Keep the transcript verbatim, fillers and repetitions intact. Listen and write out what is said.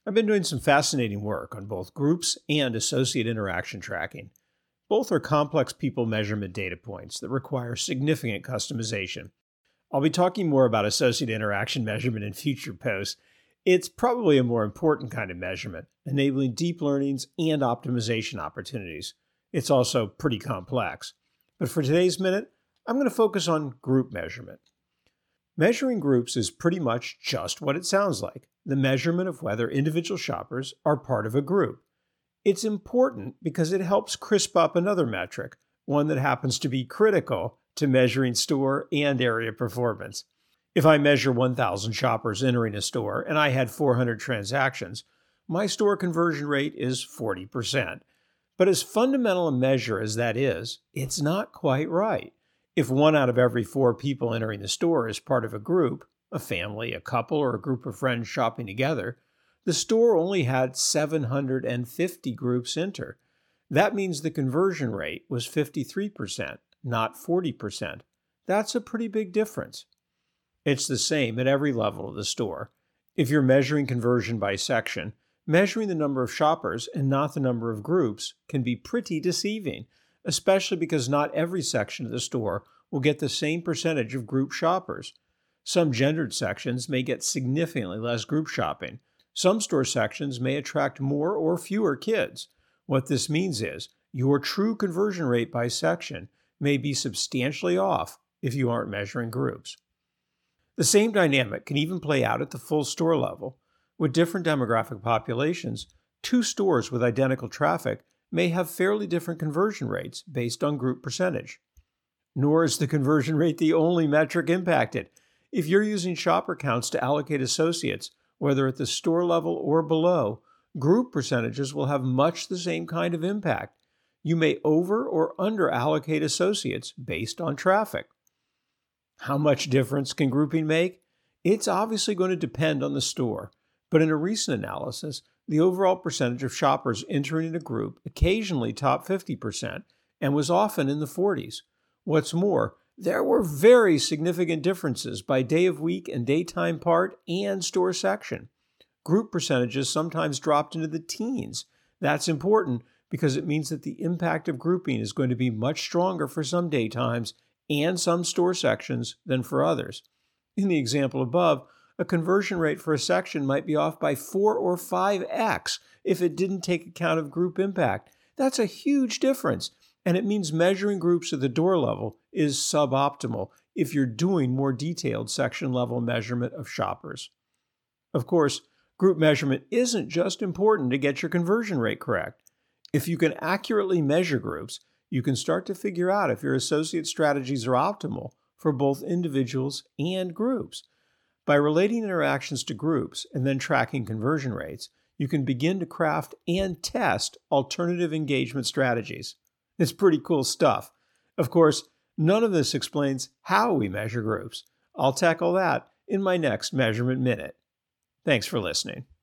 I've been doing some fascinating work on both groups and associate interaction tracking. Both are complex people measurement data points that require significant customization. I'll be talking more about associate interaction measurement in future posts. It's probably a more important kind of measurement, enabling deep learnings and optimization opportunities. It's also pretty complex. But for today's minute, I'm going to focus on group measurement. Measuring groups is pretty much just what it sounds like, the measurement of whether individual shoppers are part of a group. It's important because it helps crisp up another metric, one that happens to be critical to measuring store and area performance. If I measure one thousand shoppers entering a store and I had four hundred transactions, my store conversion rate is forty percent. But as fundamental a measure as that is, it's not quite right. If one out of every four people entering the store is part of a group, a family, a couple, or a group of friends shopping together, the store only had seven hundred fifty groups enter. That means the conversion rate was fifty-three percent, not forty percent. That's a pretty big difference. It's the same at every level of the store. If you're measuring conversion by section, measuring the number of shoppers and not the number of groups can be pretty deceiving, especially because not every section of the store will get the same percentage of group shoppers. Some gendered sections may get significantly less group shopping. Some store sections may attract more or fewer kids. What this means is your true conversion rate by section may be substantially off if you aren't measuring groups. The same dynamic can even play out at the full store level. With different demographic populations, two stores with identical traffic may have fairly different conversion rates based on group percentage. Nor is the conversion rate the only metric impacted. If you're using shopper counts to allocate associates, whether at the store level or below, group percentages will have much the same kind of impact. You may over or under allocate associates based on traffic. How much difference can grouping make? It's obviously going to depend on the store, but in a recent analysis, the overall percentage of shoppers entering a group occasionally topped fifty percent and was often in the forties. What's more, there were very significant differences by day of week and daytime part and store section. Group percentages sometimes dropped into the teens. That's important because it means that the impact of grouping is going to be much stronger for some daytimes and some store sections than for others. In the example above, a conversion rate for a section might be off by four or five x if it didn't take account of group impact. That's a huge difference, and it means measuring groups at the door level is suboptimal if you're doing more detailed section-level measurement of shoppers. Of course, group measurement isn't just important to get your conversion rate correct. If you can accurately measure groups, you can start to figure out if your associate strategies are optimal for both individuals and groups. By relating interactions to groups and then tracking conversion rates, you can begin to craft and test alternative engagement strategies. It's pretty cool stuff. Of course, none of this explains how we measure groups. I'll tackle that in my next Measurement Minute. Thanks for listening.